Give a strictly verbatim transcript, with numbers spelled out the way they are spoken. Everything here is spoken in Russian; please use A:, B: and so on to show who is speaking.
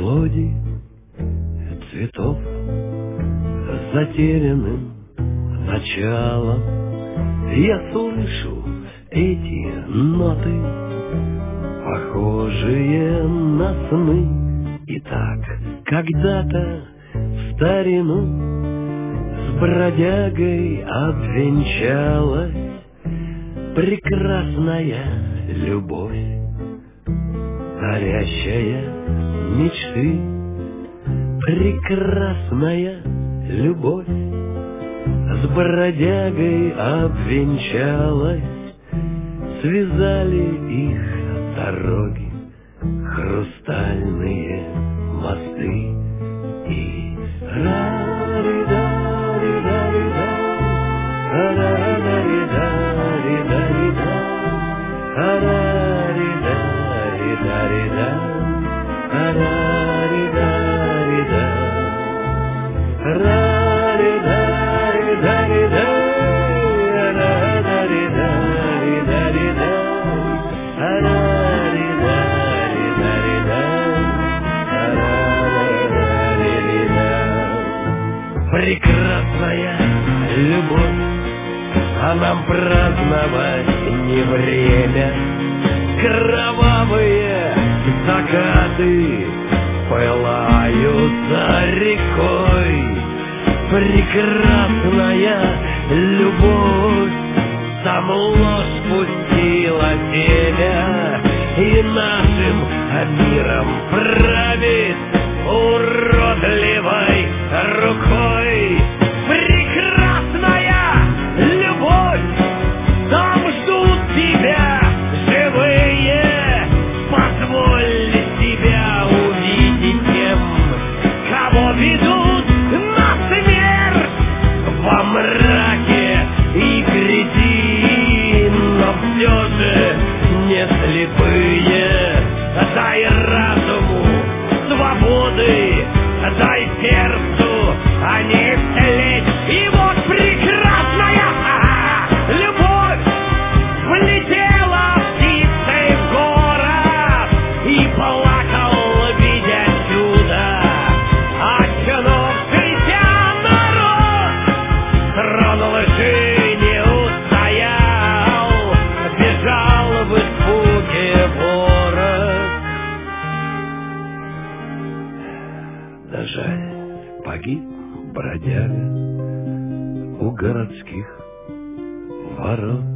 A: мелодий цветов затерянным началом. Я слышу эти ноты, похожие на сны. И так когда-то в старину с бродягой обвенчалась прекрасная любовь, дарящая мечты. Прекрасная любовь с бродягой обвенчалась, связали их дороги, хрустальные мосты. И ра-ри-да-ри-да-ри-да, ра-ра-ри-да-ри-да-ри-да, ра-ри-да-ри-да-ри-да, ра-ри-да-ри-да, ра-ри-да-ри-да-ри-да, ра-ри-да-ри-да-ри-да, прекрасная любовь, а нам праздновать не время. Кровавые закаты пылают за рекой. Прекрасная любовь там ложь пустила семя, и нашим миром правит уродливой рукой. Прекрасная любовь, там ждут тебя живые. Позволь себя увидеть тем, кого ведут на смерть во мраке и грязи, но все же не слепые. Дай разуму свободы, дай сердцу, а не тлеть. И вот прекрасная любовь влетела птицей в город и плакал, видя чудо. Очнувшийся народ тронул лжи, не устоял, бежал в испуге ворот. Да жаль, погиб бродяга у городских ворот.